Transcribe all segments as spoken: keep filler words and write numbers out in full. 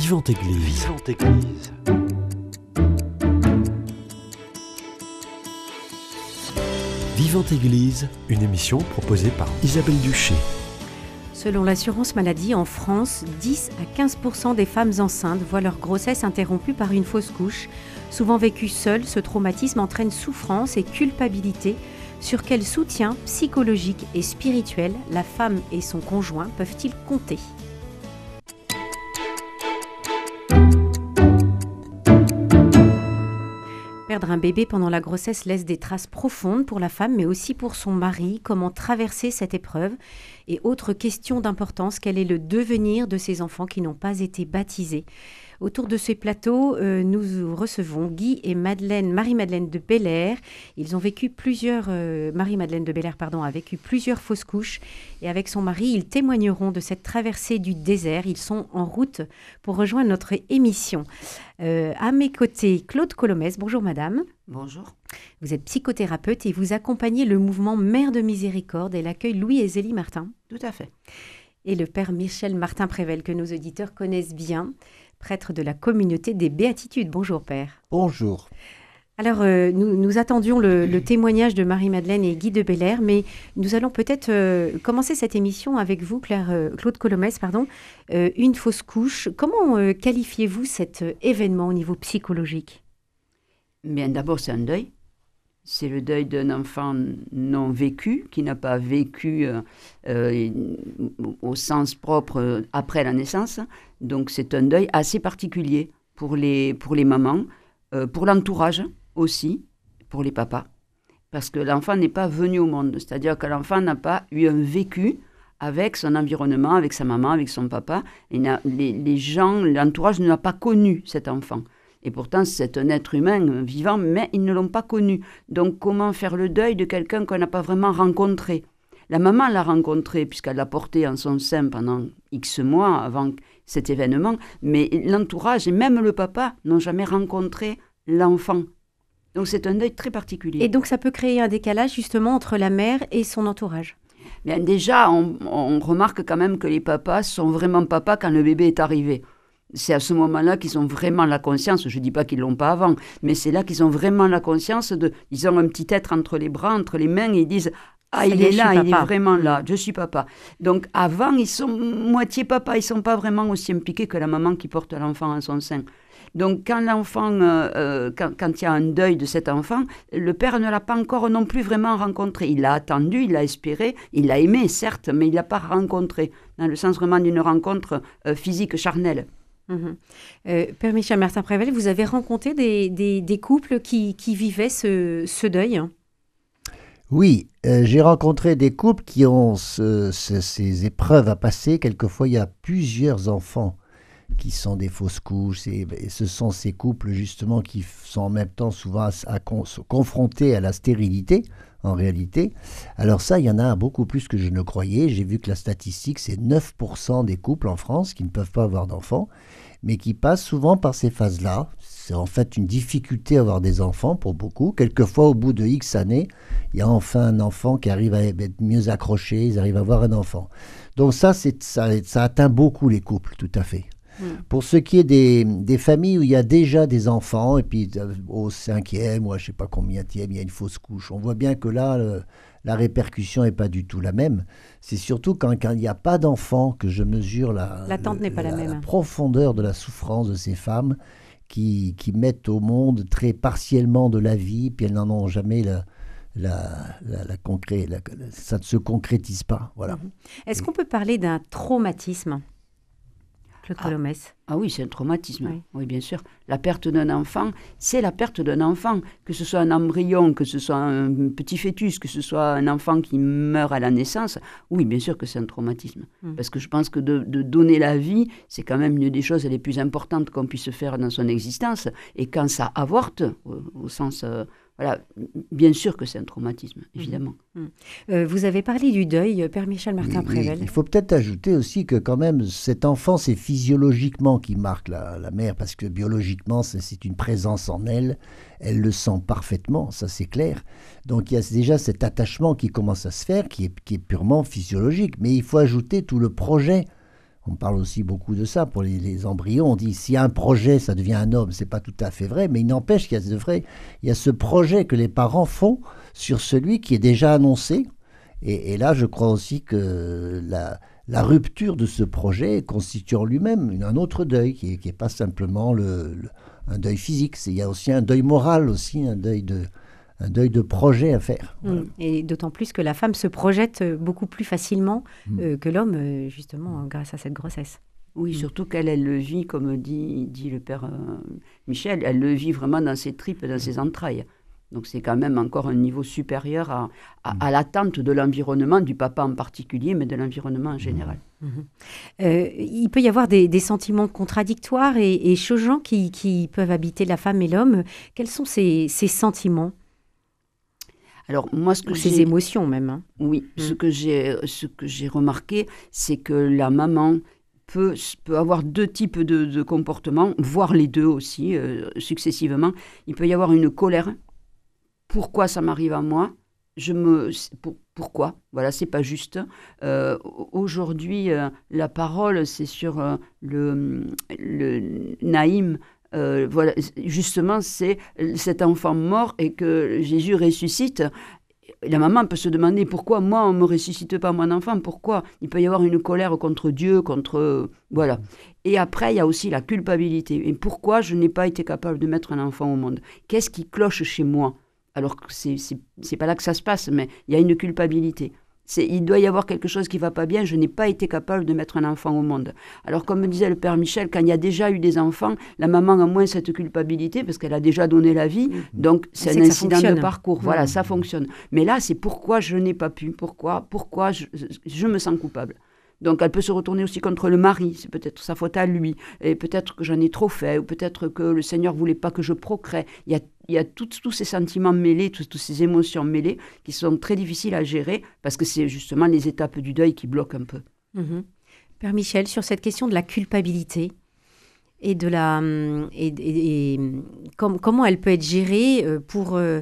Vivante Église. Vivante Église. Vivante Église, une émission proposée par Isabelle Duché. Selon l'assurance maladie, en France, dix à quinze pour cent des femmes enceintes voient leur grossesse interrompue par une fausse couche. Souvent vécue seule, ce traumatisme entraîne souffrance et culpabilité. Sur quel soutien psychologique et spirituel la femme et son conjoint peuvent-ils compter ? Perdre un bébé pendant la grossesse laisse des traces profondes pour la femme, mais aussi pour son mari. Comment traverser cette épreuve ? Et autre question d'importance, quel est le devenir de ces enfants qui n'ont pas été baptisés ? Autour de ce plateau, euh, nous recevons Guy et Madeleine, Marie-Madeleine de Belair. Ils ont vécu plusieurs, euh, Marie-Madeleine de Belair, pardon, a vécu plusieurs fausses couches. Et avec son mari, ils témoigneront de cette traversée du désert. Ils sont en route pour rejoindre notre émission. Euh, à mes côtés, Claude Colomès. Bonjour madame. Bonjour. Vous êtes psychothérapeute et vous accompagnez le mouvement Mère de Miséricorde et l'accueil Louis et Zélie Martin. Tout à fait. Et le père Michel Martin-Prével, que nos auditeurs connaissent bien, prêtre de la communauté des Béatitudes. Bonjour père. Bonjour. Alors, euh, nous, nous attendions le, le témoignage de Marie-Madeleine et Guy de Belair, mais nous allons peut-être euh, commencer cette émission avec vous, Claire, euh, Claude Colomès, pardon. Euh, une fausse couche. Comment euh, qualifiez-vous cet euh, événement au niveau psychologique ? Bien, d'abord, c'est un deuil. C'est le deuil d'un enfant non vécu, qui n'a pas vécu euh, euh, au sens propre euh, après la naissance. Donc, c'est un deuil assez particulier pour les, pour les mamans, euh, pour l'entourage aussi, pour les papas. Parce que l'enfant n'est pas venu au monde. C'est-à-dire que l'enfant n'a pas eu un vécu avec son environnement, avec sa maman, avec son papa. Et les, les gens, l'entourage n'a pas connu cet enfant. Et pourtant, c'est un être humain vivant, mais ils ne l'ont pas connu. Donc, comment faire le deuil de quelqu'un qu'on n'a pas vraiment rencontré ? La maman l'a rencontré, puisqu'elle l'a porté en son sein pendant X mois avant cet événement, mais l'entourage et même le papa n'ont jamais rencontré l'enfant. Donc, c'est un deuil très particulier. Et donc, ça peut créer un décalage, justement, entre la mère et son entourage ? Bien, déjà, on, on remarque quand même que les papas sont vraiment papas quand le bébé est arrivé. C'est à ce moment-là qu'ils ont vraiment la conscience, je ne dis pas qu'ils ne l'ont pas avant, mais c'est là qu'ils ont vraiment la conscience de... Ils ont un petit être entre les bras, entre les mains, et ils disent « Ah, il est là, il est vraiment là, je suis papa ». Donc avant, ils sont moitié papa, ils ne sont pas vraiment aussi impliqués que la maman qui porte l'enfant en son sein. Donc quand l'enfant, euh, quand, quand il y a un deuil de cet enfant, le père ne l'a pas encore non plus vraiment rencontré. Il l'a attendu, il l'a espéré, il l'a aimé certes, mais il ne l'a pas rencontré, dans le sens vraiment d'une rencontre euh, physique charnelle. Mmh. Euh, Père Michel Martin-Prével, vous avez rencontré des, des, des couples qui, qui vivaient ce, ce deuil ? Oui, euh, j'ai rencontré des couples qui ont ce, ce, ces épreuves à passer. Quelquefois, il y a plusieurs enfants qui sont des fausses couches. Et, et ce sont ces couples, justement, qui sont en même temps souvent à, à con, confrontés à la stérilité, en réalité. Alors ça, il y en a beaucoup plus que je ne croyais. J'ai vu que la statistique, c'est neuf pour cent des couples en France qui ne peuvent pas avoir d'enfants, mais qui passent souvent par ces phases-là. C'est en fait une difficulté à avoir des enfants pour beaucoup. Quelquefois, au bout de X années, il y a enfin un enfant qui arrive à être mieux accroché, ils arrivent à avoir un enfant. Donc ça, c'est, ça, ça atteint beaucoup les couples, tout à fait. Mmh. Pour ce qui est des, des familles où il y a déjà des enfants, et puis au cinquième, ou à je ne sais pas combienième, il y a une fausse couche, on voit bien que là, le, la répercussion n'est pas du tout la même. C'est surtout quand, quand il n'y a pas d'enfants que je mesure la, L'attente le, n'est pas la, la, même. la profondeur de la souffrance de ces femmes qui, qui mettent au monde très partiellement de la vie, puis elles n'en ont jamais la... La, la, la concré, la, ça ne se concrétise pas. Voilà. Mmh. Est-ce qu'on peut parler d'un traumatisme, Claude ah, Colomès ? Ah oui, c'est un traumatisme. Oui. oui, bien sûr. La perte d'un enfant, c'est la perte d'un enfant. Que ce soit un embryon, que ce soit un petit fœtus, que ce soit un enfant qui meurt à la naissance, oui, bien sûr que c'est un traumatisme. Mmh. Parce que je pense que de, de donner la vie, c'est quand même une des choses les plus importantes qu'on puisse faire dans son existence. Et quand ça avorte, au, au sens... Euh, Voilà, bien sûr que c'est un traumatisme, évidemment. Mmh. Euh, vous avez parlé du deuil, Père Michel Martin-Prével. Oui, il faut peut-être ajouter aussi que quand même, cet enfant, c'est physiologiquement qui marque la, la mère, parce que biologiquement, c'est, c'est une présence en elle, elle le sent parfaitement, ça c'est clair. Donc il y a déjà cet attachement qui commence à se faire, qui est, qui est purement physiologique. Mais il faut ajouter tout le projet On parle aussi beaucoup de ça pour les, les embryons. On dit s'il y a un projet, ça devient un homme. C'est pas tout à fait vrai, mais il n'empêche qu'il y a, de vrai, il y a ce projet que les parents font sur celui qui est déjà annoncé. Et, et là, je crois aussi que la, la rupture de ce projet constitue en lui-même un autre deuil, qui n'est pas simplement le, le, un deuil physique. Il y a aussi un deuil moral, aussi un deuil de, un deuil de projet à faire. Mmh. Voilà. Et d'autant plus que la femme se projette beaucoup plus facilement mmh. euh, que l'homme, euh, justement, grâce à cette grossesse. Oui, mmh. surtout qu'elle, elle le vit, comme dit, dit le père euh, Michel, elle le vit vraiment dans ses tripes, dans ses entrailles. Donc c'est quand même encore un niveau supérieur à, à, à l'attente de l'environnement, du papa en particulier, mais de l'environnement en général. Mmh. Euh, il peut y avoir des, des sentiments contradictoires et, et choquants qui, qui peuvent habiter la femme et l'homme. Quels sont ces, ces sentiments ? Alors moi, ce que Ou j'ai... ces émotions même. Hein. Oui, mmh. ce que j'ai, ce que j'ai remarqué, c'est que la maman peut, peut avoir deux types de, de comportements, voire les deux aussi, euh, successivement. Il peut y avoir une colère. Pourquoi ça m'arrive à moi ? Je me, pour, pourquoi ? Voilà, c'est pas juste. Euh, aujourd'hui, euh, la parole, c'est sur euh, le, le Naïm. Euh, voilà, justement, c'est cet enfant mort et que Jésus ressuscite. La maman peut se demander pourquoi moi on me ressuscite pas mon enfant. Pourquoi ? Il peut y avoir une colère contre Dieu, contre euh, voilà. Et après, il y a aussi la culpabilité. Et pourquoi je n'ai pas été capable de mettre un enfant au monde ? Qu'est-ce qui cloche chez moi ? Alors que c'est, c'est, c'est pas là que ça se passe, mais il y a une culpabilité. C'est, il doit y avoir quelque chose qui va pas bien, je n'ai pas été capable de mettre un enfant au monde. Alors comme me disait le père Michel, quand il y a déjà eu des enfants, la maman a moins cette culpabilité parce qu'elle a déjà donné la vie, mmh. donc c'est, c'est un incident de parcours. Mmh. Voilà, ça fonctionne. Mais là, c'est pourquoi je n'ai pas pu, pourquoi, pourquoi je, je me sens coupable. Donc, elle peut se retourner aussi contre le mari. C'est peut-être sa faute à lui. Et peut-être que j'en ai trop fait. Ou peut-être que le Seigneur ne voulait pas que je procrée. Il y a, il y a tous, tous ces sentiments mêlés, toutes, toutes ces émotions mêlées qui sont très difficiles à gérer parce que c'est justement les étapes du deuil qui bloquent un peu. Mmh. Père Michel, sur cette question de la culpabilité et de la... Et, et, et com- comment elle peut être gérée pour... Euh,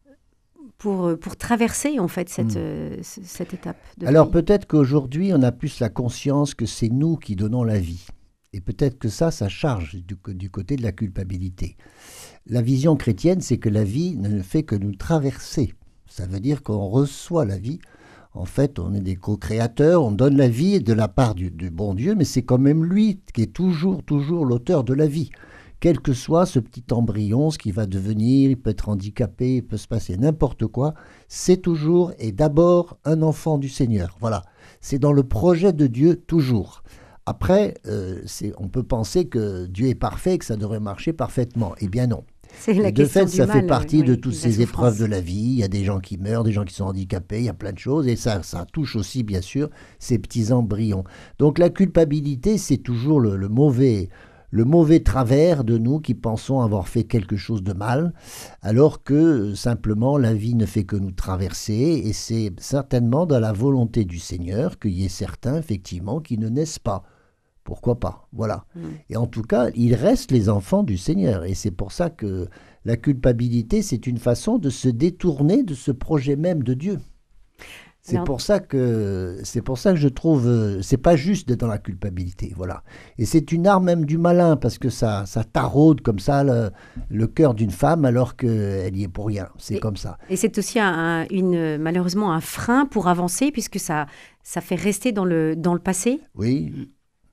Pour, pour traverser, en fait, cette, mmh. euh, cette étape de Alors, vie. Peut-être qu'aujourd'hui, on a plus la conscience que c'est nous qui donnons la vie. Et peut-être que ça, ça charge du, du côté de la culpabilité. La vision chrétienne, c'est que la vie ne fait que nous traverser. Ça veut dire qu'on reçoit la vie. En fait, on est des co-créateurs, on donne la vie de la part du, du bon Dieu, mais c'est quand même lui qui est toujours, toujours l'auteur de la vie. Quel que soit ce petit embryon, ce qui va devenir, il peut être handicapé, il peut se passer n'importe quoi, c'est toujours et d'abord un enfant du Seigneur. Voilà, c'est dans le projet de Dieu toujours. Après, euh, c'est, on peut penser que Dieu est parfait et que ça devrait marcher parfaitement. Eh bien non. C'est la et de fait, ça mal, fait partie oui, de oui, toutes de ces souffrance. épreuves de la vie. Il y a des gens qui meurent, des gens qui sont handicapés, il y a plein de choses. Et ça, ça touche aussi, bien sûr, ces petits embryons. Donc la culpabilité, c'est toujours le, le mauvais... le mauvais travers de nous qui pensons avoir fait quelque chose de mal, alors que simplement la vie ne fait que nous traverser, et c'est certainement dans la volonté du Seigneur qu'il y ait certains, effectivement, qui ne naissent pas. Pourquoi pas ? Voilà. Mmh. Et en tout cas, ils restent les enfants du Seigneur, et c'est pour ça que la culpabilité, c'est une façon de se détourner de ce projet même de Dieu. C'est Alors... pour ça que c'est pour ça que je trouve euh, c'est pas juste d'être dans la culpabilité, voilà. Et c'est une arme même du malin parce que ça ça taraude comme ça le, le cœur d'une femme alors qu'elle y est pour rien. C'est et, comme ça. Et c'est aussi un, une malheureusement un frein pour avancer puisque ça ça fait rester dans le dans le passé. Oui.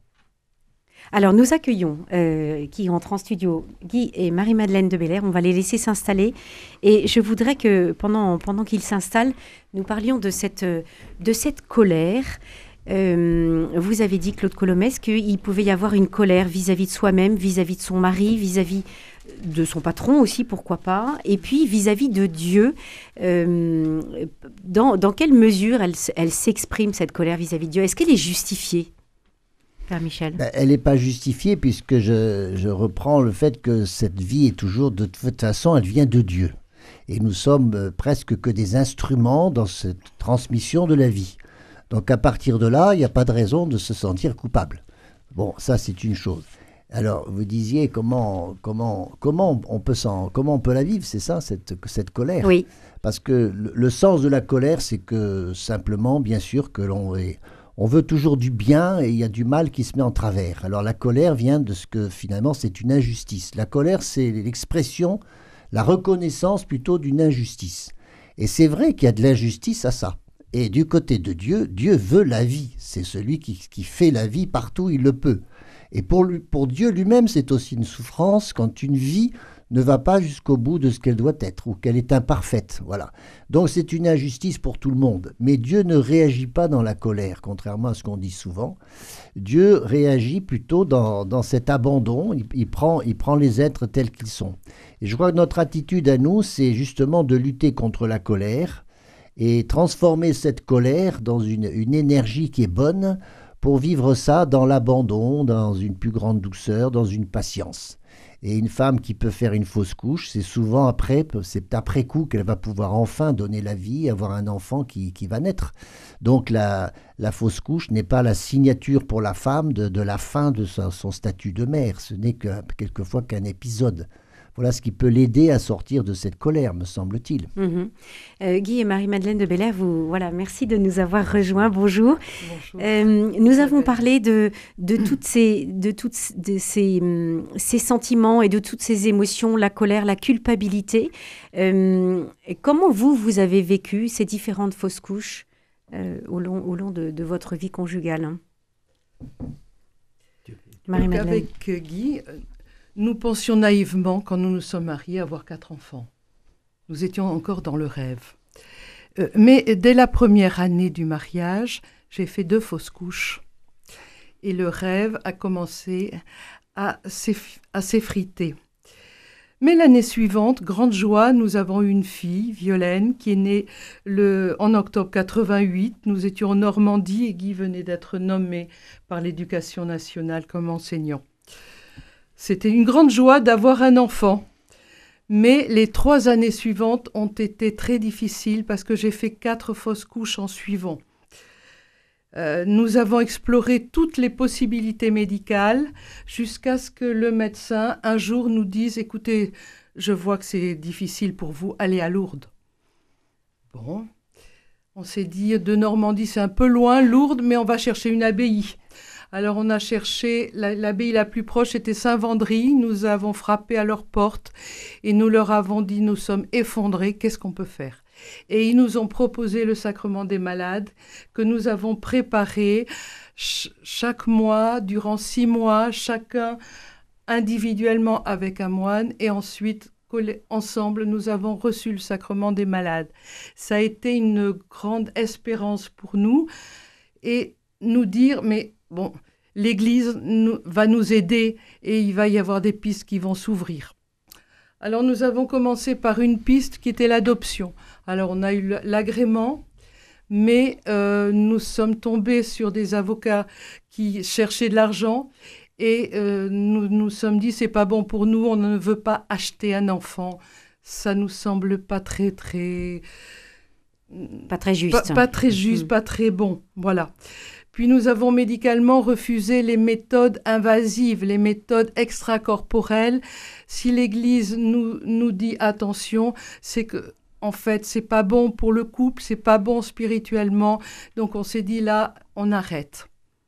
Alors, nous accueillons euh, qui rentrent en studio, Guy et Marie-Madeleine de Belair. On va les laisser s'installer. Et je voudrais que, pendant, pendant qu'ils s'installent, nous parlions de cette, de cette colère. Euh, vous avez dit, Claude Colomès, qu'il pouvait y avoir une colère vis-à-vis de soi-même, vis-à-vis de son mari, vis-à-vis de son patron aussi, pourquoi pas, et puis vis-à-vis de Dieu. Euh, dans, dans quelle mesure elle, elle s'exprime, cette colère vis-à-vis de Dieu ? Est-ce qu'elle est justifiée ? Père Michel. Ben, elle n'est pas justifiée puisque je, je reprends le fait que cette vie est toujours, de toute façon, elle vient de Dieu. Et nous sommes euh, presque que des instruments dans cette transmission de la vie. Donc à partir de là, il n'y a pas de raison de se sentir coupable. Bon, ça c'est une chose. Alors vous disiez comment, comment, comment, on, peut s'en, comment on peut la vivre, c'est ça, cette, cette colère ? Oui. Parce que le, le sens de la colère, c'est que simplement, bien sûr, que l'on est... on veut toujours du bien et il y a du mal qui se met en travers. Alors la colère vient de ce que finalement c'est une injustice. La colère, c'est l'expression, la reconnaissance plutôt d'une injustice. Et c'est vrai qu'il y a de l'injustice à ça. Et du côté de Dieu, Dieu veut la vie. C'est celui qui, qui fait la vie partout où il le peut. Et pour, lui, pour Dieu lui-même, c'est aussi une souffrance quand une vie ne va pas jusqu'au bout de ce qu'elle doit être ou qu'elle est imparfaite. Voilà. Donc c'est une injustice pour tout le monde. Mais Dieu ne réagit pas dans la colère, contrairement à ce qu'on dit souvent. Dieu réagit plutôt dans, dans cet abandon. Il, il, prend, il prend les êtres tels qu'ils sont. Et je crois que notre attitude à nous, c'est justement de lutter contre la colère et transformer cette colère dans une, une énergie qui est bonne pour vivre ça dans l'abandon, dans une plus grande douceur, dans une patience. Et une femme qui peut faire une fausse couche, c'est souvent après, c'est après coup qu'elle va pouvoir enfin donner la vie, avoir un enfant qui, qui va naître. Donc la, la fausse couche n'est pas la signature pour la femme de, de la fin de sa, son statut de mère. Ce n'est que, quelquefois qu'un épisode. Voilà ce qui peut l'aider à sortir de cette colère, me semble-t-il. Mmh. Euh, Guy et Marie-Madeleine de Belair, vous, voilà, merci de nous avoir rejoints. Bonjour. Bonjour. Euh, nous avons parlé de, de toutes, ces, de toutes de ces, ces sentiments et de toutes ces émotions, la colère, la culpabilité. Euh, comment vous, vous avez vécu ces différentes fausses couches euh, au long, au long de, de votre vie conjugale, hein? Marie-Madeleine. Avec Guy, nous pensions naïvement, quand nous nous sommes mariés, avoir quatre enfants. Nous étions encore dans le rêve. Euh, mais dès la première année du mariage, j'ai fait deux fausses couches. Et le rêve a commencé à, s'eff- à s'effriter. Mais l'année suivante, grande joie, nous avons eu une fille, Violaine, qui est née le, en octobre quatre-vingt-huit. Nous étions en Normandie et Guy venait d'être nommé par l'Éducation nationale comme enseignant. C'était une grande joie d'avoir un enfant. Mais les trois années suivantes ont été très difficiles parce que j'ai fait quatre fausses couches en suivant. Euh, nous avons exploré toutes les possibilités médicales jusqu'à ce que le médecin, un jour, nous dise « Écoutez, je vois que c'est difficile pour vous, allez à Lourdes. » Bon, on s'est dit, de Normandie, c'est un peu loin, Lourdes, mais on va chercher une abbaye. Alors on a cherché, la, l'abbaye la plus proche était Saint-Vendry, nous avons frappé à leur porte et nous leur avons dit, nous sommes effondrés, qu'est-ce qu'on peut faire ? Et ils nous ont proposé le sacrement des malades que nous avons préparé ch- chaque mois, durant six mois, chacun individuellement avec un moine et ensuite ensemble, nous avons reçu le sacrement des malades. Ça a été une grande espérance pour nous et nous dire, mais bon, l'Église nous, va nous aider et il va y avoir des pistes qui vont s'ouvrir. Alors nous avons commencé par une piste qui était l'adoption. Alors on a eu l'agrément, mais euh, nous sommes tombés sur des avocats qui cherchaient de l'argent et euh, nous nous sommes dit c'est pas bon pour nous, on ne veut pas acheter un enfant. Ça nous semble pas très très pas très juste, pas, pas très juste, mmh. pas très bon. Voilà. Puis nous avons médicalement refusé les méthodes invasives, les méthodes extracorporelles. Si l'Église nous, nous dit attention, c'est que en fait, c'est pas bon pour le couple, c'est pas bon spirituellement. Donc on s'est dit là, on arrête.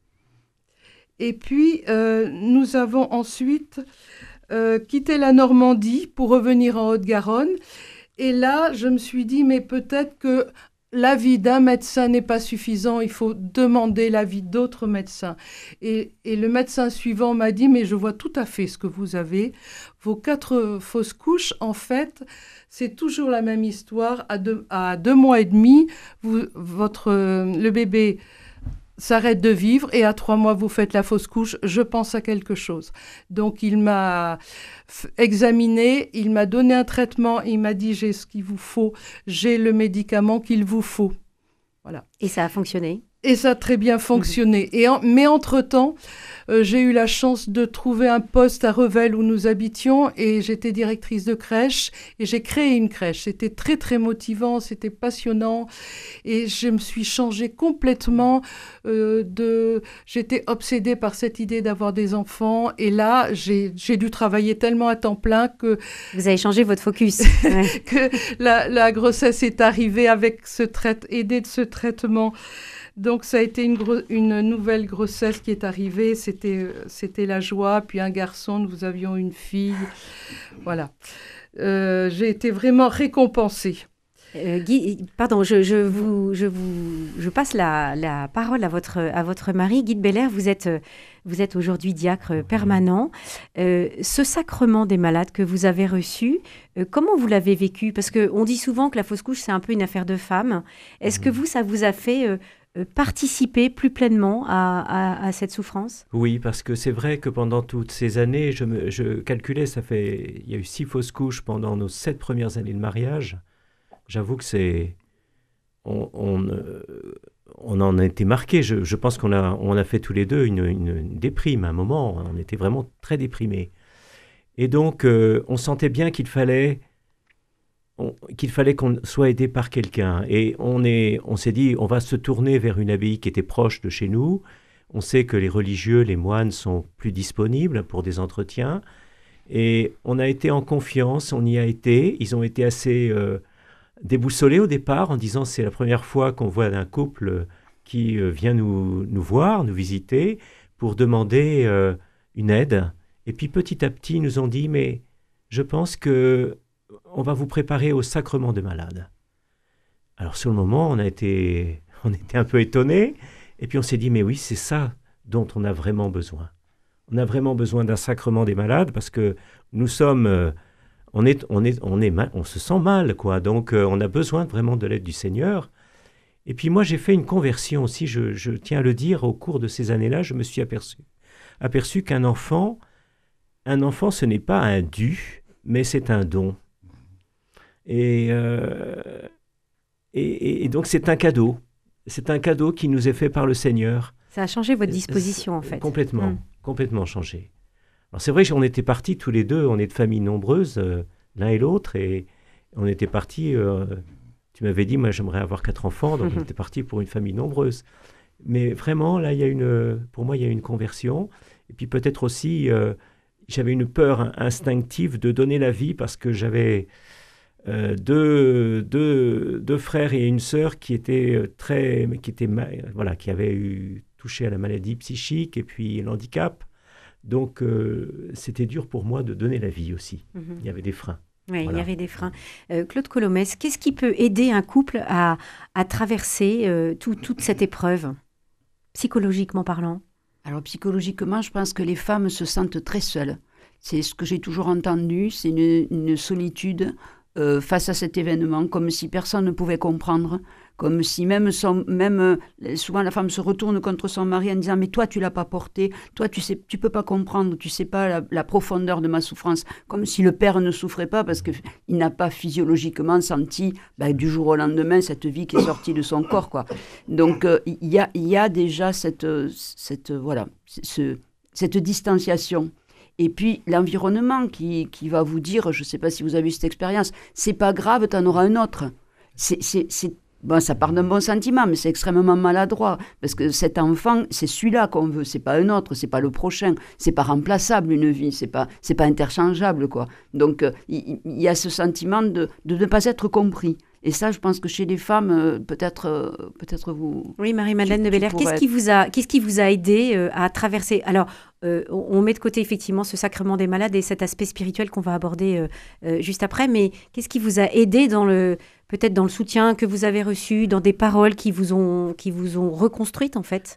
Et puis euh, nous avons ensuite euh, quitté la Normandie pour revenir en Haute-Garonne. Et là, je me suis dit, mais peut-être que l'avis d'un médecin n'est pas suffisant, il faut demander l'avis d'autres médecins. Et, et le médecin suivant m'a dit, mais je vois tout à fait ce que vous avez. Vos quatre fausses couches, en fait, c'est toujours la même histoire. À deux, à deux mois et demi, vous, votre, le bébé s'arrête de vivre et à trois mois, vous faites la fausse couche. Je pense à quelque chose. Donc, il m'a f- examiné, il m'a donné un traitement, il m'a dit, j'ai ce qu'il vous faut, j'ai le médicament qu'il vous faut. Voilà. Et ça a fonctionné ? Et ça a très bien fonctionné. Et en, mais entre-temps, euh, j'ai eu la chance de trouver un poste à Revel où nous habitions et j'étais directrice de crèche et j'ai créé une crèche. C'était très, très motivant, c'était passionnant et je me suis changée complètement. Euh, de... J'étais obsédée par cette idée d'avoir des enfants et là, j'ai, j'ai dû travailler tellement à temps plein que... Vous avez changé votre focus. Ouais. que la, la grossesse est arrivée avec ce trai- aidée de ce traitement Donc ça a été une, gro- une nouvelle grossesse qui est arrivée, c'était, c'était la joie, puis un garçon, nous avions une fille, voilà. Euh, j'ai été vraiment récompensée. Euh, Guy, pardon, je, je, vous, je, vous, je passe la, la parole à votre, à votre mari. Guy de Belair, vous êtes, vous êtes aujourd'hui diacre permanent. Euh, ce sacrement des malades que vous avez reçu, euh, comment vous l'avez vécu? Parce qu'on dit souvent que la fausse couche, c'est un peu une affaire de femmes. Est-ce que vous, ça vous a fait euh, participer plus pleinement à, à, à cette souffrance? Oui, parce que c'est vrai que pendant toutes ces années, je, me, je calculais, ça fait, il y a eu six fausses couches pendant nos sept premières années de mariage. J'avoue que c'est, on, on, euh, on en a été marqués. Je, je pense qu'on a, on a fait tous les deux une, une, une déprime à un moment. On était vraiment très déprimés. Et donc, euh, on sentait bien qu'il fallait, on, qu'il fallait qu'on soit aidé par quelqu'un. Et on, est, on s'est dit, on va se tourner vers une abbaye qui était proche de chez nous. On sait que les religieux, les moines sont plus disponibles pour des entretiens. Et on a été en confiance, on y a été. Ils ont été assez... Euh, déboussolé au départ en disant c'est la première fois qu'on voit un couple qui euh, vient nous, nous voir, nous visiter pour demander euh, une aide. Et puis petit à petit, ils nous ont dit mais je pense que on va vous préparer au sacrement de malade. Alors sur le moment, on a été, on était un peu étonnés et puis on s'est dit mais oui, c'est ça dont on a vraiment besoin. On a vraiment besoin d'un sacrement des malades parce que nous sommes... Euh, On, est, on, est, on, est mal, on se sent mal, quoi. Donc, euh, on a besoin vraiment de l'aide du Seigneur. Et puis, moi, j'ai fait une conversion aussi, je, je tiens à le dire, au cours de ces années-là, je me suis aperçu, aperçu qu'un enfant, un enfant, ce n'est pas un dû, mais c'est un don. Et, euh, et, et donc, c'est un cadeau. C'est un cadeau qui nous est fait par le Seigneur. Ça a changé votre disposition, en fait. Complètement, Mmh. complètement changé. Alors c'est vrai qu'on était partis tous les deux, on est de familles nombreuses, euh, l'un et l'autre, et on était partis, euh, tu m'avais dit, moi j'aimerais avoir quatre enfants, donc on était partis pour une famille nombreuse. Mais vraiment, là, il y a une, pour moi, il y a une conversion. Et puis peut-être aussi, euh, j'avais une peur instinctive de donner la vie parce que j'avais euh, deux, deux, deux frères et une sœur qui étaient très, qui étaient, voilà, qui avaient eu touché à la maladie psychique et puis l'handicap. Donc, euh, c'était dur pour moi de donner la vie aussi. Mmh. Il y avait des freins. Oui, voilà. Il y avait des freins. Euh, Claude Colomès, qu'est-ce qui peut aider un couple à, à traverser euh, tout, toute cette épreuve, psychologiquement parlant? Alors, psychologiquement, je pense que les femmes se sentent très seules. C'est ce que j'ai toujours entendu, c'est une, une solitude euh, face à cet événement, comme si personne ne pouvait comprendre, comme si même, son, même euh, souvent la femme se retourne contre son mari en disant « mais toi, tu ne l'as pas porté, toi, tu sais, tu peux pas comprendre, tu ne sais pas la, la profondeur de ma souffrance », comme si le père ne souffrait pas parce qu'il n'a pas physiologiquement senti bah, du jour au lendemain cette vie qui est sortie de son corps, quoi. Donc, il euh, y, a, y a déjà cette, cette, voilà, ce, cette distanciation. Et puis l'environnement qui, qui va vous dire, je ne sais pas si vous avez eu cette expérience, c'est pas grave, tu en auras un autre. C'est, c'est, c'est, bon, ça part d'un bon sentiment, mais c'est extrêmement maladroit. Parce que cet enfant, c'est celui-là qu'on veut, c'est pas un autre, c'est pas le prochain. C'est pas remplaçable une vie, c'est pas, c'est pas interchangeable, quoi. Donc il euh, y, y a ce sentiment de, de ne pas être compris. Et ça, je pense que chez les femmes, euh, peut-être, euh, peut-être vous... Oui, Marie-Madeleine de Belair, qu'est-ce qui vous a, qu'est-ce qui vous a aidé euh, à traverser... Alors, euh, on met de côté effectivement ce sacrement des malades et cet aspect spirituel qu'on va aborder euh, euh, juste après, mais qu'est-ce qui vous a aidé dans le, peut-être dans le soutien que vous avez reçu, dans des paroles qui vous ont, qui vous ont reconstruite, en fait?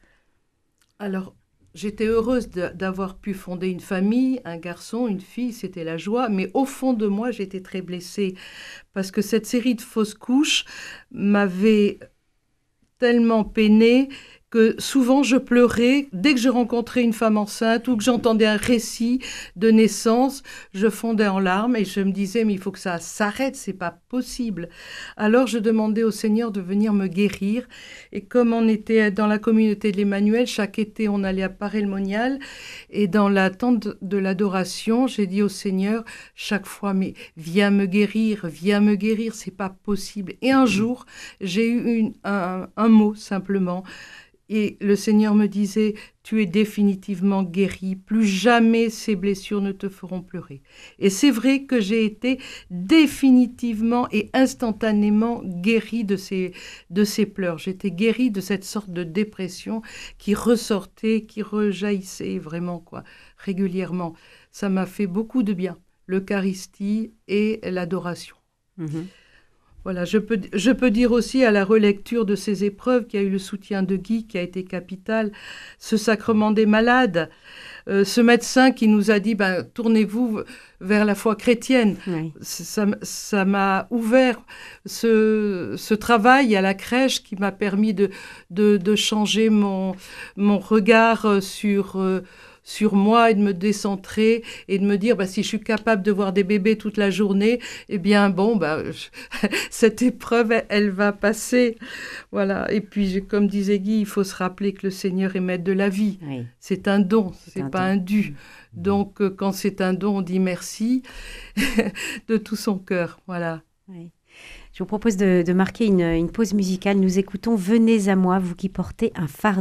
Alors, j'étais heureuse de, d'avoir pu fonder une famille, un garçon, une fille, c'était la joie. Mais au fond de moi, j'étais très blessée parce que cette série de fausses couches m'avait tellement peinée que souvent je pleurais dès que je rencontrais une femme enceinte ou que j'entendais un récit de naissance, je fondais en larmes et je me disais mais il faut que ça s'arrête, c'est pas possible. Alors je demandais au Seigneur de venir me guérir et comme on était dans la communauté de l'Emmanuel, chaque été on allait à Paray-le-Monial et dans la tente de l'adoration, j'ai dit au Seigneur chaque fois mais viens me guérir, viens me guérir, c'est pas possible. Et un jour, j'ai eu une, un, un mot simplement. Et le Seigneur me disait, tu es définitivement guéri, plus jamais ces blessures ne te feront pleurer. Et c'est vrai que j'ai été définitivement et instantanément guérie de ces, de ces pleurs. J'étais guérie de cette sorte de dépression qui ressortait, qui rejaillissait vraiment, quoi, régulièrement. Ça m'a fait beaucoup de bien, l'Eucharistie et l'adoration. Mmh. Voilà, je peux, je peux dire aussi à la relecture de ces épreuves qu'il y a eu le soutien de Guy qui a été capital, ce sacrement des malades, euh, ce médecin qui nous a dit ben, tournez-vous vers la foi chrétienne. Oui. Ça, ça m'a ouvert ce, ce travail à la crèche qui m'a permis de, de, de changer mon, mon regard sur... Euh, sur moi et de me décentrer et de me dire bah, si je suis capable de voir des bébés toute la journée, eh bien bon, bah, je... cette épreuve, elle, elle va passer. Voilà. Et puis, comme disait Guy, il faut se rappeler que le Seigneur est maître de la vie. Oui. C'est un don, c'est, c'est un pas don. Un dû. Donc, euh, quand c'est un don, on dit merci de tout son cœur. Voilà. Oui. Je vous propose de, de marquer une, une pause musicale. Nous écoutons « Venez à moi, vous qui portez un fardeau ».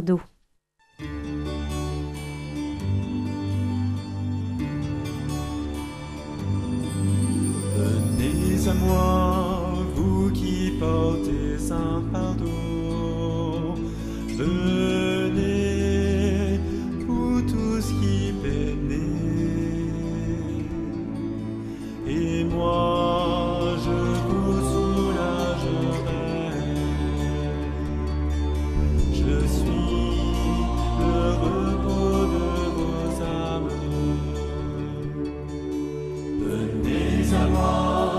Venez à moi, vous qui portez un fardeau. Venez, vous tous qui peinez. Et moi, je vous soulagerai. Je suis le repos de vos âmes. Venez à moi.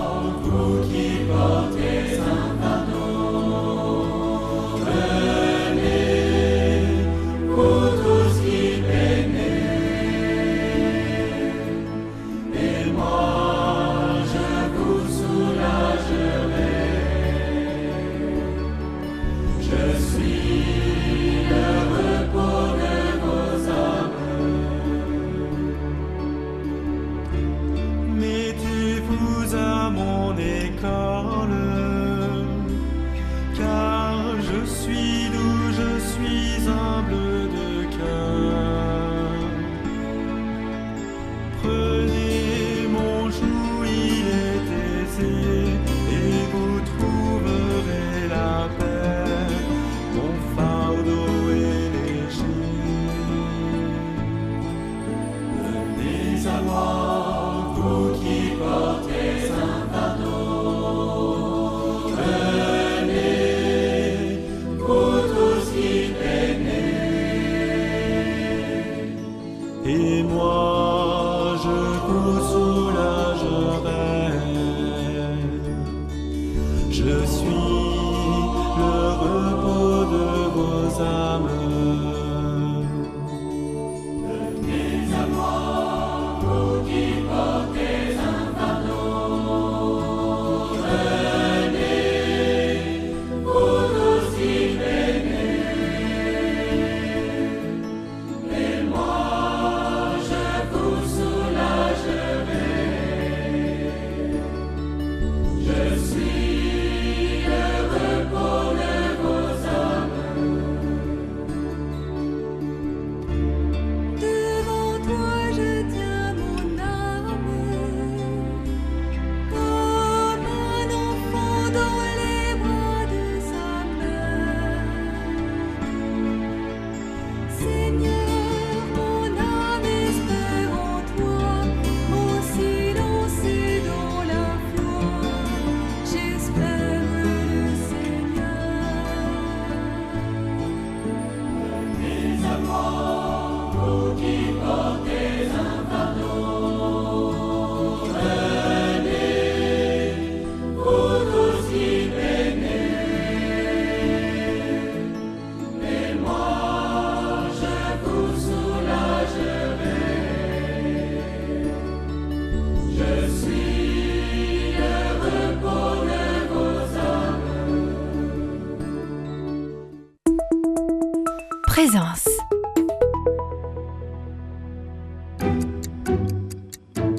Présence.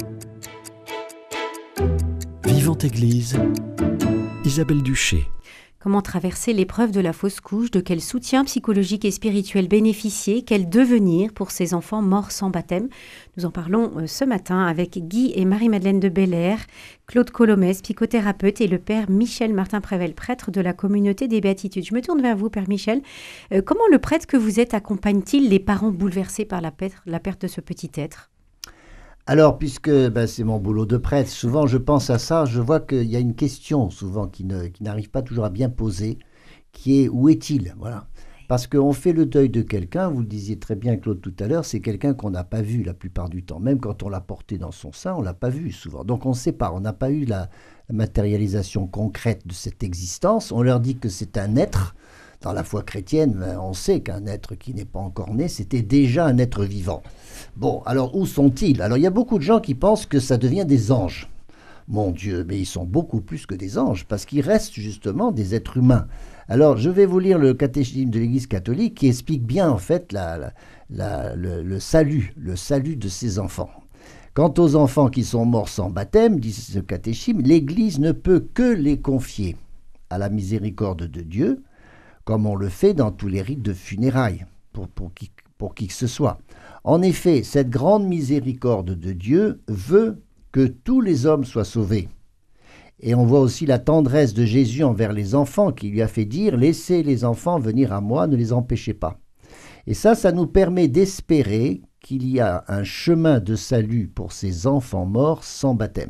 Vivante Église, Isabelle Duché. Comment traverser l'épreuve de la fausse couche? De quel soutien psychologique et spirituel bénéficier? Quel devenir pour ces enfants morts sans baptême? Nous en parlons euh, ce matin avec Guy et Marie-Madeleine de Belair, Claude Colomès, psychothérapeute, et le père Michel Martin-Prével, prêtre de la communauté des Béatitudes. Je me tourne vers vous, père Michel. Euh, comment le prêtre que vous êtes accompagne-t-il les parents bouleversés par la perte, la perte de ce petit être? Alors, puisque ben, c'est mon boulot de prêtre, souvent je pense à ça, je vois qu'il y a une question souvent qui, ne, qui n'arrive pas toujours à bien poser, qui est où est-il? Voilà. Parce qu'on fait le deuil de quelqu'un, vous le disiez très bien Claude tout à l'heure, c'est quelqu'un qu'on n'a pas vu la plupart du temps. Même quand on l'a porté dans son sein, on ne l'a pas vu souvent. Donc on ne sait pas, on n'a pas eu la, la matérialisation concrète de cette existence. On leur dit que c'est un être. Dans la foi chrétienne, on sait qu'un être qui n'est pas encore né, c'était déjà un être vivant. Bon, alors où sont-ils? Alors il y a beaucoup de gens qui pensent que ça devient des anges. Mon Dieu, mais ils sont beaucoup plus que des anges, parce qu'ils restent justement des êtres humains. Alors je vais vous lire le catéchisme de l'Église catholique qui explique bien en fait la, la, la, le, le salut, le salut de ces enfants. Quant aux enfants qui sont morts sans baptême, dit ce catéchisme, l'Église ne peut que les confier à la miséricorde de Dieu, comme on le fait dans tous les rites de funérailles, pour, pour, qui, pour qui que ce soit. En effet, cette grande miséricorde de Dieu veut que tous les hommes soient sauvés. Et on voit aussi la tendresse de Jésus envers les enfants, qui lui a fait dire « Laissez les enfants venir à moi, ne les empêchez pas ». Et ça, ça nous permet d'espérer qu'il y a un chemin de salut pour ces enfants morts sans baptême.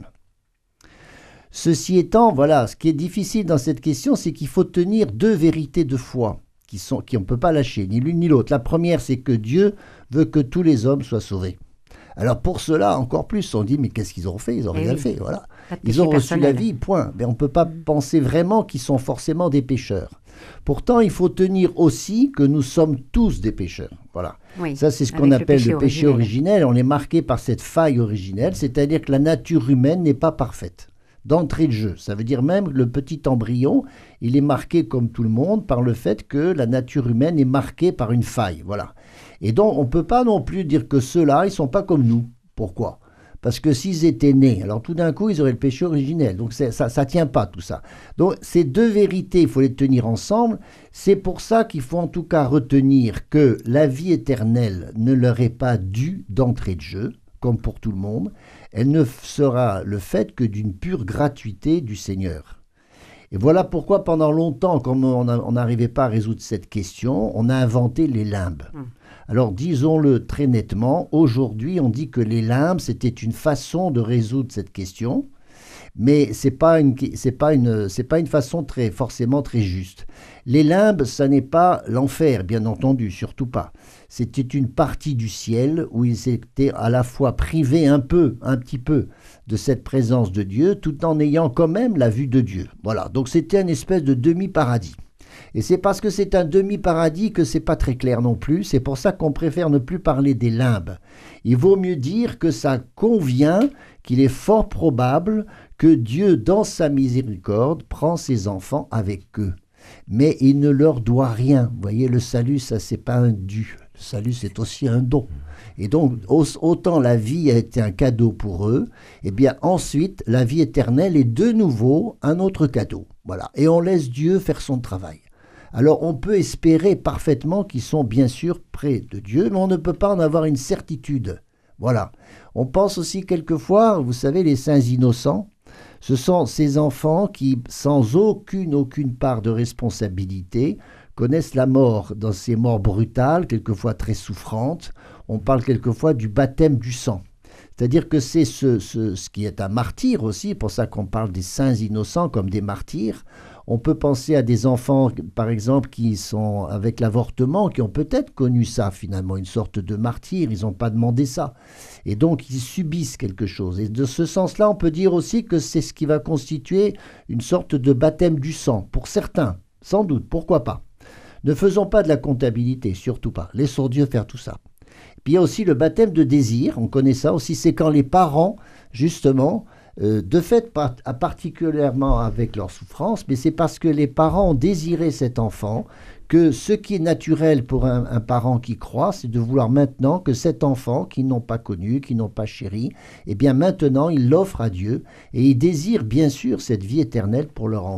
Ceci étant, voilà, ce qui est difficile dans cette question, c'est qu'il faut tenir deux vérités de foi qui sont, qui on ne peut pas lâcher, ni l'une ni l'autre. La première, c'est que Dieu veut que tous les hommes soient sauvés. Alors pour cela, encore plus, on dit, mais qu'est-ce qu'ils ont fait? Ils n'ont rien oui. fait, voilà. Ils ont reçu la vie, point. Mais on ne peut pas mmh. penser vraiment qu'ils sont forcément des pécheurs. Pourtant, il faut tenir aussi que nous sommes tous des pécheurs. Voilà. Oui, ça, c'est ce qu'on appelle le péché, le péché originel. On est marqué par cette faille originelle, c'est-à-dire que la nature humaine n'est pas parfaite. D'entrée de jeu. Ça veut dire même que le petit embryon, il est marqué comme tout le monde par le fait que la nature humaine est marquée par une faille. Voilà. Et donc, on ne peut pas non plus dire que ceux-là, ils ne sont pas comme nous. Pourquoi? Parce que s'ils étaient nés, alors tout d'un coup, ils auraient le péché originel. Donc, ça ne tient pas tout ça. Donc, ces deux vérités, il faut les tenir ensemble. C'est pour ça qu'il faut en tout cas retenir que la vie éternelle ne leur est pas due d'entrée de jeu, comme pour tout le monde. Elle ne sera le fait que d'une pure gratuité du Seigneur. Et voilà pourquoi pendant longtemps, comme on n'arrivait pas à résoudre cette question, on a inventé les limbes. Mmh. Alors disons-le très nettement, aujourd'hui on dit que les limbes c'était une façon de résoudre cette question, mais ce n'est pas, pas, pas une façon très, forcément très juste. Les limbes, ça n'est pas l'enfer, bien entendu, surtout pas. C'était une partie du ciel où ils étaient à la fois privés un peu, un petit peu, de cette présence de Dieu, tout en ayant quand même la vue de Dieu. Voilà, donc c'était une espèce de demi-paradis. Et c'est parce que c'est un demi-paradis que c'est pas très clair non plus. C'est pour ça qu'on préfère ne plus parler des limbes. Il vaut mieux dire que ça convient, qu'il est fort probable que Dieu, dans sa miséricorde, prend ses enfants avec eux. Mais il ne leur doit rien. Vous voyez, le salut, ça, c'est pas un dû. Le salut, c'est aussi un don. Et donc, autant la vie a été un cadeau pour eux, et bien ensuite, la vie éternelle est de nouveau un autre cadeau. Voilà. Et on laisse Dieu faire son travail. Alors, on peut espérer parfaitement qu'ils sont bien sûr près de Dieu, mais on ne peut pas en avoir une certitude. Voilà. On pense aussi quelquefois, vous savez, les saints innocents, ce sont ces enfants qui, sans aucune, aucune part de responsabilité, connaissent la mort dans ces morts brutales, quelquefois très souffrantes. On parle quelquefois du baptême du sang. C'est-à-dire que c'est ce, ce, ce qui est un martyr aussi, pour ça qu'on parle des saints innocents comme des martyrs. On peut penser à des enfants, par exemple, qui sont avec l'avortement, qui ont peut-être connu ça finalement, une sorte de martyr, ils n'ont pas demandé ça. Et donc ils subissent quelque chose. Et de ce sens-là, on peut dire aussi que c'est ce qui va constituer une sorte de baptême du sang, pour certains, sans doute, pourquoi pas. Ne faisons pas de la comptabilité, surtout pas. Laissons Dieu faire tout ça. Puis il y a aussi le baptême de désir, on connaît ça aussi, c'est quand les parents, justement, euh, de fait, part, particulièrement avec leur souffrance, mais c'est parce que les parents ont désiré cet enfant, que ce qui est naturel pour un, un parent qui croit, c'est de vouloir maintenant que cet enfant, qu'ils n'ont pas connu, qu'ils n'ont pas chéri, eh bien maintenant, ils l'offrent à Dieu, et ils désirent bien sûr cette vie éternelle pour leur enfant.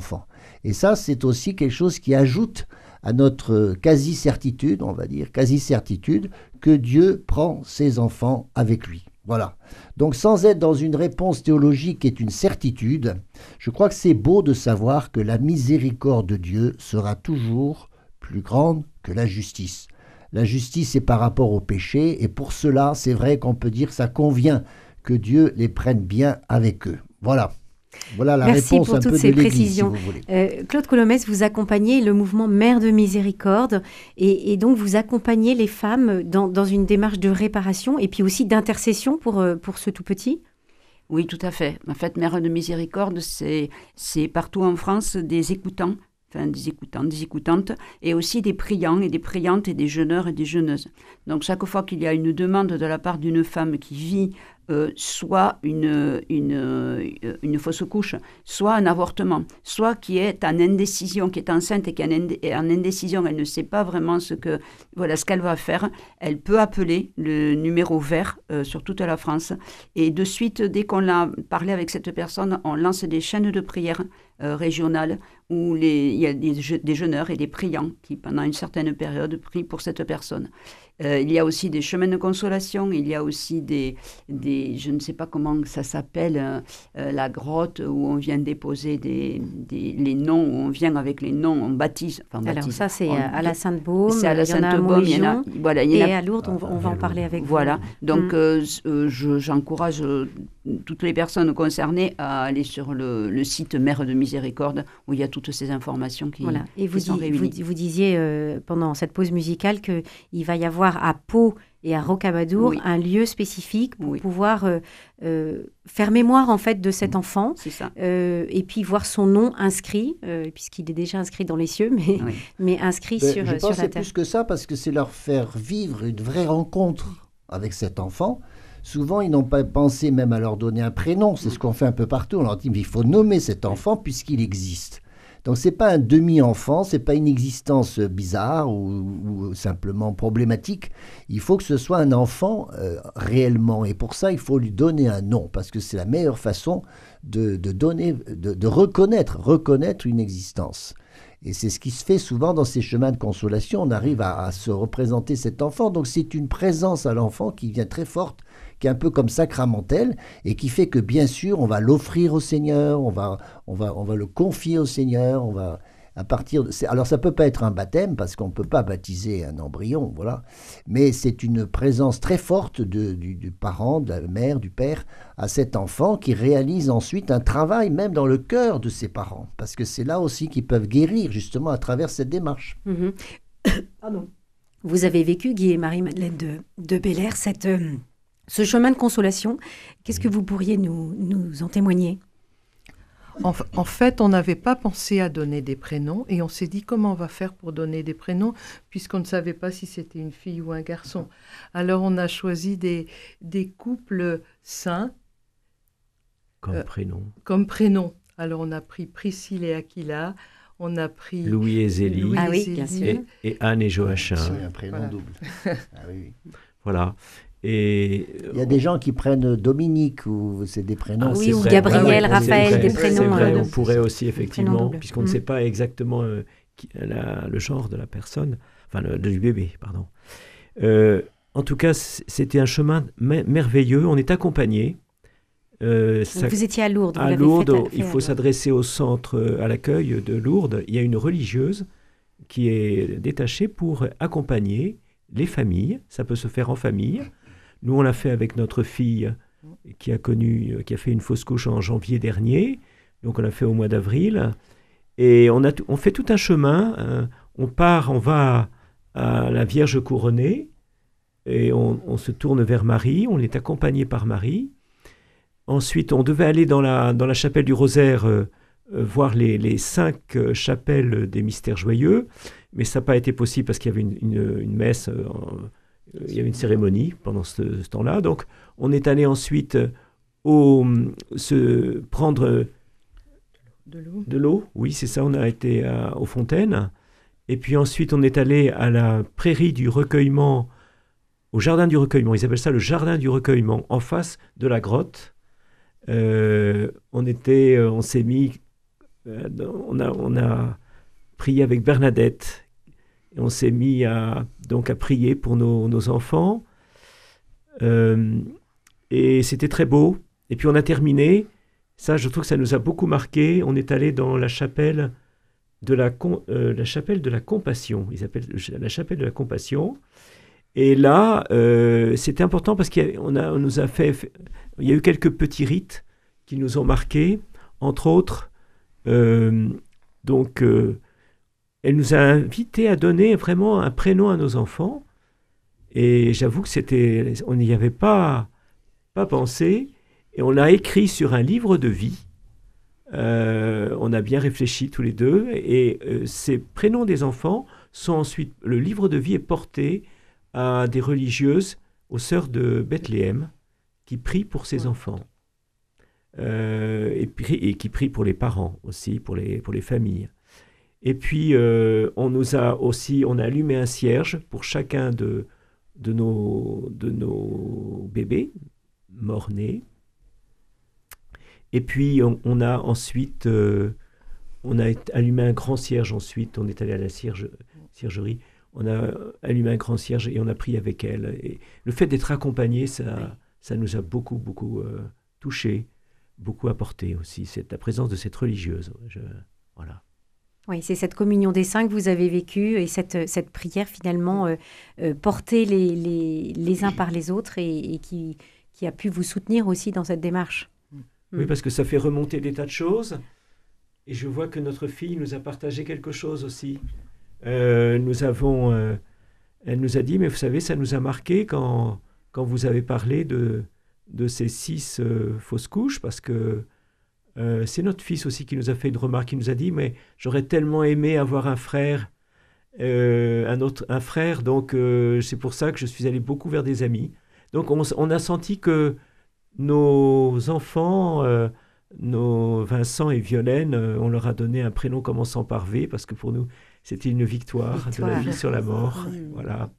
Et ça, c'est aussi quelque chose qui ajoute à notre quasi-certitude, on va dire, quasi-certitude, que Dieu prend ses enfants avec lui. Voilà. Donc sans être dans une réponse théologique qui est une certitude, je crois que c'est beau de savoir que la miséricorde de Dieu sera toujours plus grande que la justice. La justice est par rapport au péché, et pour cela, c'est vrai qu'on peut dire que ça convient que Dieu les prenne bien avec eux. Voilà. Voilà la Merci réponse pour un toutes peu ces de l'Église, précisions. si vous voulez. Euh, Claude Colomès, vous accompagnez le mouvement Mère de Miséricorde et, et donc vous accompagnez les femmes dans, dans une démarche de réparation et puis aussi d'intercession pour, euh, pour ce tout petit. Oui, tout à fait. En fait, Mère de Miséricorde, c'est, c'est partout en France des écoutants, enfin des écoutants, des écoutantes, et aussi des priants et des priantes et des jeûneurs et des jeûneuses. Donc chaque fois qu'il y a une demande de la part d'une femme qui vit euh, soit une, une, une fausse couche, soit un avortement, soit qui est en indécision, qui est enceinte et qui est en indécision, elle ne sait pas vraiment ce, que, voilà, ce qu'elle va faire, elle peut appeler le numéro vert euh, sur toute la France. Et de suite, dès qu'on a parlé avec cette personne, on lance des chaînes de prière euh, régionales où les, il y a des, des jeûneurs et des priants qui, pendant une certaine période, prient pour cette personne. Euh, il y a aussi des chemins de consolation, il y a aussi des, des je ne sais pas comment ça s'appelle, euh, euh, la grotte où on vient déposer des, des, les noms, où on vient avec les noms, on baptise. Enfin, on Alors baptise, ça, c'est on, à la Sainte-Baume, c'est à la il y en a à Sainte-Baume, il y en a, Montrégion, voilà, il y en et a, à Lourdes, on, va- on va en parler avec voilà. vous. Donc, Mm. euh, euh, je, j'encourage euh, toutes les personnes concernées à aller sur le, le site Mère de Miséricorde où il y a toutes ces informations qui, Voilà. Et qui vous, sont di- réunies. vous, vous disiez euh, pendant cette pause musicale qu'il va y avoir à Pau et à Rocamadour Oui. un lieu spécifique pour Oui. pouvoir euh, euh, faire mémoire en fait de cet enfant C'est ça. euh, et puis voir son nom inscrit, euh, puisqu'il est déjà inscrit dans les cieux, mais, Oui. mais inscrit Ben, sur, je euh, pense sur que la c'est terre. plus que ça, parce que c'est leur faire vivre une vraie rencontre avec cet enfant. Souvent, ils n'ont pas pensé même à leur donner un prénom. C'est ce qu'on fait un peu partout. On leur dit, mais il faut nommer cet enfant puisqu'il existe. Donc, ce n'est pas un demi-enfant, ce n'est pas une existence bizarre ou, ou simplement problématique. Il faut que ce soit un enfant euh, réellement. Et pour ça, il faut lui donner un nom, parce que c'est la meilleure façon de, de donner, de, de reconnaître, reconnaître une existence. Et c'est ce qui se fait souvent dans ces chemins de consolation. On arrive à, à se représenter cet enfant. Donc c'est une présence à l'enfant qui vient très forte, qui est un peu comme sacramentelle, et qui fait que bien sûr, on va l'offrir au Seigneur, on va, on va, on va le confier au Seigneur, on va... À partir de, alors ça ne peut pas être un baptême parce qu'on ne peut pas baptiser un embryon, voilà. Mais c'est une présence très forte de, du, du parent, de la mère, du père à cet enfant qui réalise ensuite un travail même dans le cœur de ses parents. Parce que c'est là aussi qu'ils peuvent guérir justement à travers cette démarche. Mhm. Pardon. Vous avez vécu, Guy et Marie-Madeleine de, de Belair, cette, euh, ce chemin de consolation. Qu'est-ce que vous pourriez nous, nous en témoigner ? En, en fait, on n'avait pas pensé à donner des prénoms et on s'est dit comment on va faire pour donner des prénoms puisqu'on ne savait pas si c'était une fille ou un garçon. Alors on a choisi des, des couples saints Comme Euh, prénom. comme prénoms. Alors on a pris Priscille et Aquila, on a pris Louis et Zélie. Louis Ah et oui, Zélie. bien sûr. Et, et Anne et Joachim. C'est un prénom Voilà. double. Ah oui, oui. Voilà. Et Il y a des gens qui prennent Dominique ou c'est des prénoms. Ah, oui, c'est ou vrai. Gabriel, Ouais, ouais, Raphaël, c'est des vrai, prénoms, c'est vrai, euh, on pourrait aussi prénoms effectivement, doubles. puisqu'on ne Mm. sait pas exactement euh, qui- la- le genre de la personne, enfin le, du bébé, pardon. Euh, en tout cas, c- c'était un chemin me- merveilleux. On est accompagné. Euh, ça- Donc, vous étiez à Lourdes. vous à l'avez Lourdes, fait à- fait il à faut Lourdes. s'adresser au centre, euh, à l'accueil de Lourdes. Il y a une religieuse qui est détachée pour accompagner les familles. Ça peut se faire en famille. Nous, on l'a fait avec notre fille qui a connu, qui a fait une fausse couche en janvier dernier. Donc, on l'a fait au mois d'avril. Et on, a tout- on fait tout un chemin. euh, on part, on va à la Vierge couronnée et on, on se tourne vers Marie. On est accompagné par Marie. Ensuite, on devait aller dans la, dans la chapelle du Rosaire euh, euh, voir les, les cinq euh, chapelles des mystères joyeux, mais ça n'a pas été possible parce qu'il y avait une, une, une messe, euh, en- euh, il y avait une cérémonie pendant ce, ce temps-là. Donc, on est allé ensuite euh, au, se prendre euh, De l'eau. de l'eau. Oui, c'est ça, on a été à- aux fontaines. Et puis ensuite, on est allé à la prairie du recueillement, au jardin du recueillement. Ils appellent ça le jardin du recueillement, en face de la grotte. Euh, on était, euh, on s'est mis euh, on, a, on a prié avec Bernadette. Et on s'est mis à, donc à prier pour nos, nos enfants. Euh, et c'était très beau. Et puis on a terminé. Ça, je trouve que ça nous a beaucoup marqué. On est allé dans la chapelle de la, euh, la chapelle de la Compassion. Ils appellent la chapelle de la Compassion. Et là, euh, c'était important parce qu'on a, on nous a fait, fait... Il y a eu quelques petits rites qui nous ont marqués. Entre autres, euh, donc... Euh, elle nous a invités à donner vraiment un prénom à nos enfants. Et j'avoue que c'était, on n'y avait pas, pas pensé. Et on l'a écrit sur un livre de vie. Euh, on a bien réfléchi tous les deux. Et euh, ces prénoms des enfants sont ensuite... Le livre de vie est porté à des religieuses, aux sœurs de Bethléem, qui prient pour ces enfants. Euh, et, et qui prient pour les parents aussi, pour les, pour les familles. Et puis, euh, on nous a aussi, on a allumé un cierge pour chacun de, de, nos, de nos bébés morts-nés. Et puis, on, on a ensuite, euh, on a allumé un grand cierge ensuite. On est allé à la cierge, ciergerie. On a allumé un grand cierge et on a prié avec elle. Et le fait d'être accompagné, ça, ça nous a beaucoup, beaucoup euh, touchés, beaucoup apporté aussi, cette, la présence de cette religieuse. Je, voilà. Oui, c'est cette communion des saints que vous avez vécue et cette, cette prière finalement euh, euh, portée les, les, les uns par les autres et, et qui, qui a pu vous soutenir aussi dans cette démarche. Oui, parce que ça fait remonter des tas de choses. Et je vois que notre fille nous a partagé quelque chose aussi. Euh, nous avons, euh, elle nous a dit, mais vous savez, ça nous a marqué quand, quand vous avez parlé de, de ces six euh, fausses couches, parce que Euh, c'est notre fils aussi qui nous a fait une remarque, qui nous a dit, mais j'aurais tellement aimé avoir un frère, euh, un autre, un frère, donc euh, c'est pour ça que je suis allé beaucoup vers des amis. Donc on, on a senti que nos enfants, euh, nos Vincent et Violaine, euh, on leur a donné un prénom commençant par V, parce que pour nous, c'était une victoire, victoire. de la vie sur la mort. Voilà.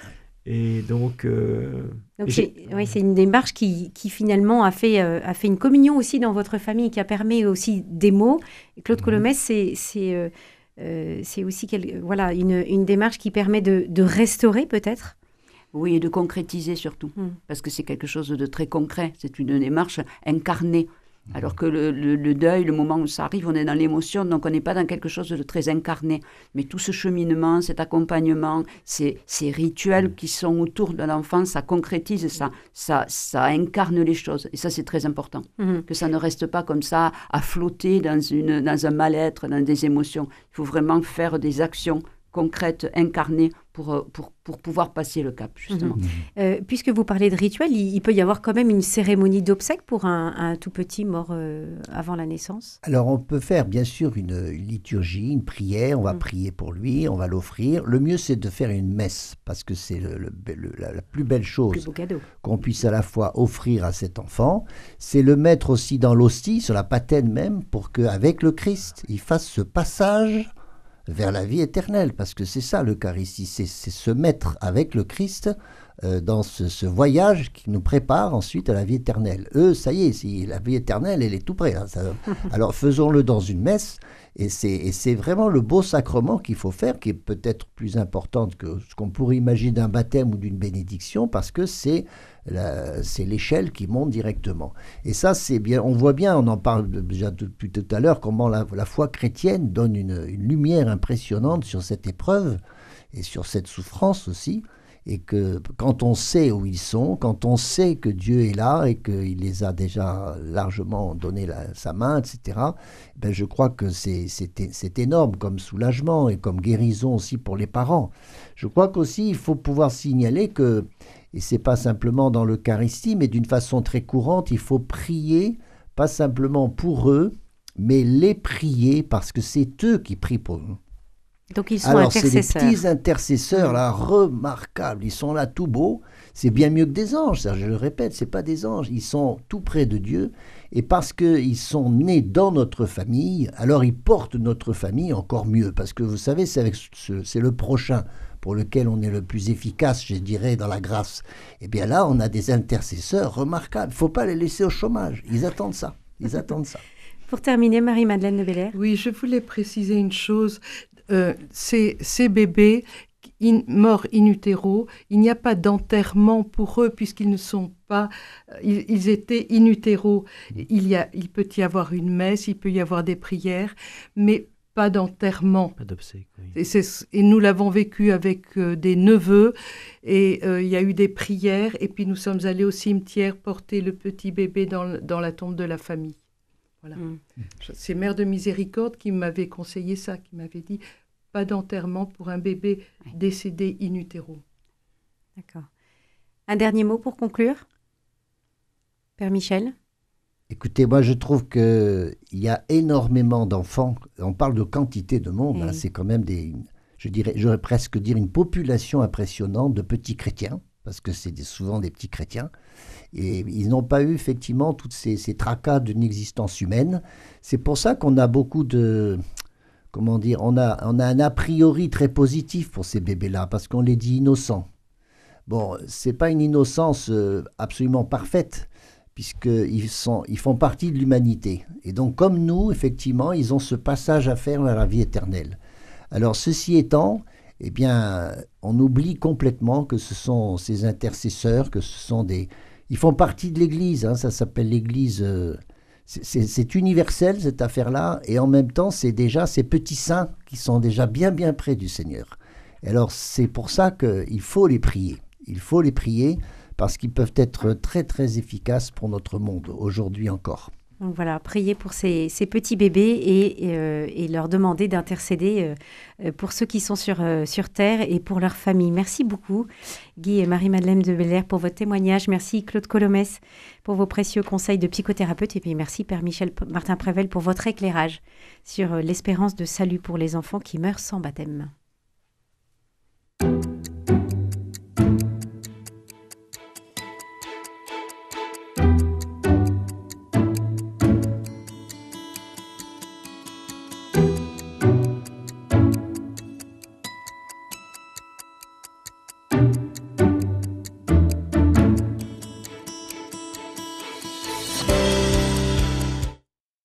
Et donc, euh, donc c'est, oui, c'est une démarche qui, qui finalement a fait, euh, a fait une communion aussi dans votre famille, qui a permis aussi des mots. Et Claude mmh. Colomès, c'est, c'est, euh, euh, c'est aussi quel, voilà, une, une démarche qui permet de, de restaurer peut-être. Oui, et de concrétiser surtout, mmh. parce que c'est quelque chose de très concret. C'est une démarche incarnée. Alors que le, le, le deuil, le moment où ça arrive, on est dans l'émotion, donc on n'est pas dans quelque chose de très incarné. Mais tout ce cheminement, cet accompagnement, ces, ces rituels qui sont autour de l'enfant, ça concrétise, ça, ça, ça incarne les choses. Et ça, c'est très important. Mmh. Que ça ne reste pas comme ça, à flotter dans, une, dans un mal-être, dans des émotions. Il faut vraiment faire des actions concrètes, incarnées, pour, pour, pour pouvoir passer le cap, justement. Mmh. Euh, puisque vous parlez de rituel, il, il peut y avoir quand même une cérémonie d'obsèques pour un, un tout petit mort euh, avant la naissance? Alors, on peut faire, bien sûr, une, une liturgie, une prière, on va mmh. prier pour lui, on va l'offrir. Le mieux, c'est de faire une messe, parce que c'est le, le, le, la, la plus belle chose plus qu'on puisse à la fois offrir à cet enfant. C'est le mettre aussi dans l'hostie, sur la patène même, pour qu'avec le Christ, il fasse ce passage vers la vie éternelle, parce que c'est ça l'Eucharistie, c'est, c'est se mettre avec le Christ euh, dans ce, ce voyage qui nous prépare ensuite à la vie éternelle. Eux, ça y est, si la vie éternelle, elle est tout près. Hein, ça, alors faisons-le dans une messe, et c'est, et c'est vraiment le beau sacrement qu'il faut faire, qui est peut-être plus important que ce qu'on pourrait imaginer d'un baptême ou d'une bénédiction, parce que c'est, la, c'est l'échelle qui monte directement. Et ça, c'est bien, on voit bien, on en parle déjà depuis tout à l'heure, comment la, la foi chrétienne donne une, une lumière impressionnante sur cette épreuve et sur cette souffrance aussi. Et que quand on sait où ils sont, quand on sait que Dieu est là et qu'il les a déjà largement donné la, sa main, et cetera, ben je crois que c'est, c'est, c'est énorme comme soulagement et comme guérison aussi pour les parents. Je crois qu'aussi il faut pouvoir signaler que, et c'est pas simplement dans l'Eucharistie, mais d'une façon très courante, il faut prier, pas simplement pour eux, mais les prier parce que c'est eux qui prient pour nous. Donc ils sont Alors, intercesseurs. c'est des petits intercesseurs là, remarquables. Ils sont là tout beaux. C'est bien mieux que des anges, ça, je le répète, c'est pas des anges. Ils sont tout près de Dieu. Et parce qu'ils sont nés dans notre famille, alors ils portent notre famille encore mieux. Parce que vous savez, c'est, avec ce, c'est le prochain pour lequel on est le plus efficace, je dirais, dans la grâce. Et bien là, on a des intercesseurs remarquables. Il ne faut pas les laisser au chômage. Ils attendent ça. Ils attendent ça. Pour terminer, Marie-Madeleine de Belair. Oui, je voulais préciser une chose. Euh, ces, ces bébés in, morts in utero, il n'y a pas d'enterrement pour eux puisqu'ils ne sont pas... Ils, ils étaient in utero. Il, y a, il peut y avoir une messe, il peut y avoir des prières, mais pas d'enterrement. Pas d'obsèques, oui. Et, c'est, et nous l'avons vécu avec euh, des neveux, et euh, il y a eu des prières, et puis nous sommes allés au cimetière porter le petit bébé dans, dans la tombe de la famille. Voilà. Mm. C'est Mère de Miséricorde qui m'avait conseillé ça, qui m'avait dit pas d'enterrement pour un bébé oui. décédé in utero. D'accord. Un dernier mot pour conclure, Père Michel? Écoutez, moi je trouve qu'il y a énormément d'enfants, on parle de quantité de monde, hein, c'est quand même des, je dirais, j'aurais presque dire une population impressionnante de petits chrétiens, parce que c'est des, souvent des petits chrétiens, et ils n'ont pas eu effectivement toutes ces, ces tracas d'une existence humaine. C'est pour ça qu'on a beaucoup de, comment dire, on a, on a un a priori très positif pour ces bébés-là, parce qu'on les dit innocents. Bon, c'est pas une innocence euh, absolument parfaite, puisqu'ils sont, ils font partie de l'humanité. Et donc, comme nous, effectivement, ils ont ce passage à faire vers la vie éternelle. Alors, ceci étant, eh bien, on oublie complètement que ce sont ces intercesseurs, que ce sont des... Ils font partie de l'Église, hein, ça s'appelle l'Église... Euh, c'est, c'est, c'est universel, cette affaire-là, et en même temps, c'est déjà ces petits saints qui sont déjà bien, bien près du Seigneur. Et alors, c'est pour ça qu'il faut les prier. Il faut les prier, parce qu'ils peuvent être très, très efficaces pour notre monde, aujourd'hui encore. Donc voilà, prier pour ces, ces petits bébés et, et, euh, et leur demander d'intercéder euh, pour ceux qui sont sur, euh, sur Terre et pour leur famille. Merci beaucoup, Guy et Marie-Madeleine de Belair, pour votre témoignage. Merci, Claude Colomès, pour vos précieux conseils de psychothérapeute. Et puis merci, Père Michel Martin-Prével, pour votre éclairage sur l'espérance de salut pour les enfants qui meurent sans baptême.